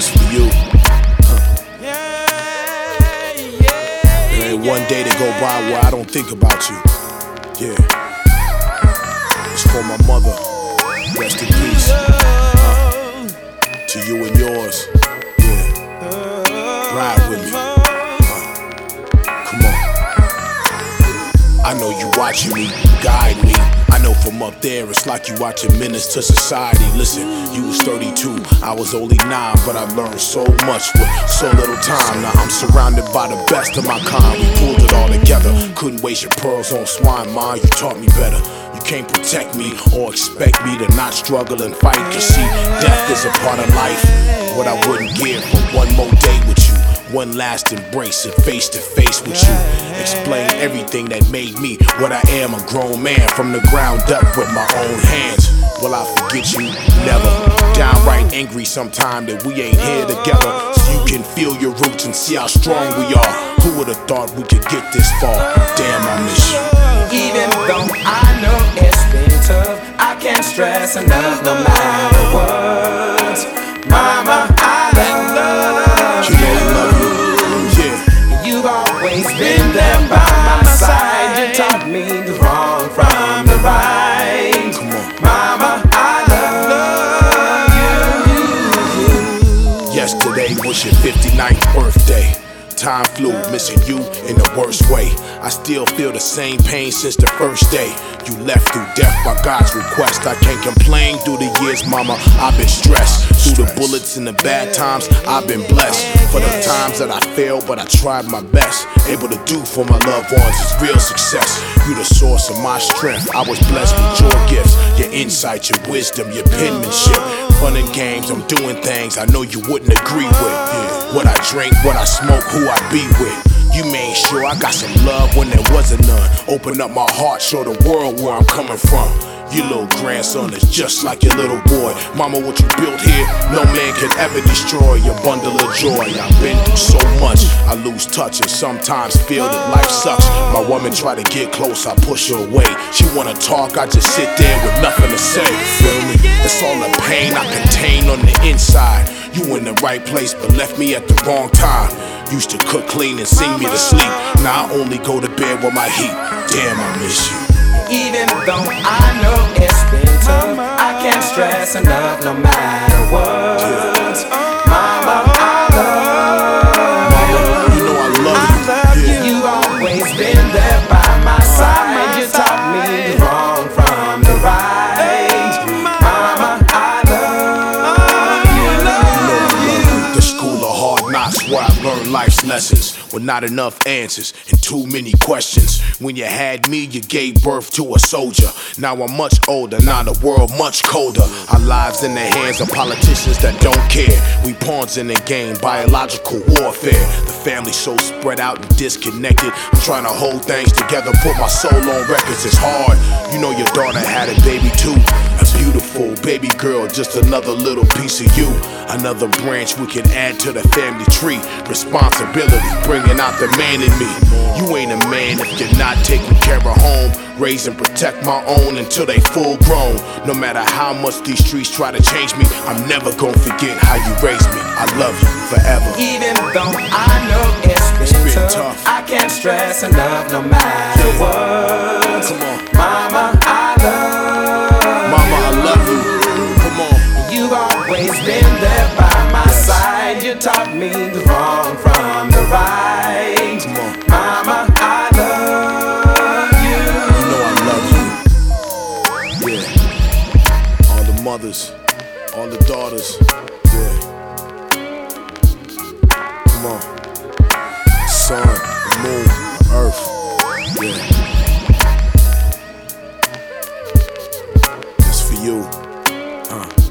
This for you. There ain't one day to go by where I don't think about you. Yeah. It's for my mother. Rest in peace. To you and yours. Yeah. Ride with me. Come on. I know you watching me, guide me. I know from up there it's like you watching Menace to Society. Listen, you was 32, I was only 9, but I learned so much with so little time. Now I'm surrounded by the best of my kind. We pulled it all together. Couldn't waste your pearls on swine, ma. You taught me better. You can't protect me or expect me to not struggle and fight. Cause see, death is a part of life. What I wouldn't give for one more day with you. One last embrace and face to face with you. Explain everything that made me what I am, a grown man from the ground up with my own hands. Will I forget you? Never. Downright angry sometime that we ain't here together. So you can feel your roots and see how strong we are. Who would've thought we could get this far? Damn, I miss you. Even though I know it's been tough, I can't stress enough no matter what. Mama, I love you. You know I love you. Yeah. You've always been there by my side. You taught me the wrong from the right. Come on. Mama, I love you. Yesterday was your 59th birthday. Time flew, missing you in the worst way. I still feel the same pain since the first day. You left through death by God's request. I can't complain through the years, mama, I've been stressed. Through the bullets and the bad times, I've been blessed. For the times that I failed, but I tried my best. Able to do for my loved ones is real success. You the source of my strength. I was blessed with your gifts, your insight, your wisdom, your penmanship. Fun and games, I'm doing things I know you wouldn't agree with. Yeah. What I drink, what I smoke, who I be with. You made sure I got some love when there wasn't none. Open up my heart, show the world where I'm coming from. Your little grandson is just like your little boy. Mama, what you built here, no man can ever destroy your bundle of joy. I've been through so much, I lose touch and sometimes feel that life sucks. My woman try to get close, I push her away. She wanna talk, I just sit there with nothing to say. Feel me? It's all the pain I contain on the inside. You in the right place, but left me at the wrong time. Used to cook, clean, and sing me to sleep. Now I only go to bed with my heat. Damn, I miss you. Even though I know it's been tough, I can't stress enough no matter what. Mama, I love you. You know I love you. Yeah. You've always been there by my side. You taught me the wrong from the right. Mama, I love you. The school of hard knocks where I learned life's lessons. With not enough answers and too many questions. When you had me, you gave birth to a soldier. Now I'm much older, now the world much colder. Our lives in the hands of politicians that don't care. We pawns in the game, biological warfare. The family's so spread out and disconnected. I'm trying to hold things together, put my soul on records. It's hard. You know your daughter had a baby too. A beautiful baby girl, just another little piece of you. Another branch we can add to the family tree. Responsibility, bringing out the man in me. You ain't a man if you're not taking care of home. Raise and protect my own until they full grown. No matter how much these streets try to change me, I'm never gonna forget how you raised me. I love you forever. Even though I know it's been tough, I can't stress enough no matter what. Come on. Mama, I love you. Come on. You've always been there by my side. You taught me the wrong from the right. Come on. Mama, I love you. You know I love you. Yeah. All the mothers, all the daughters. Yeah. Come on. Sun, the moon, the earth. Yeah. It's for you.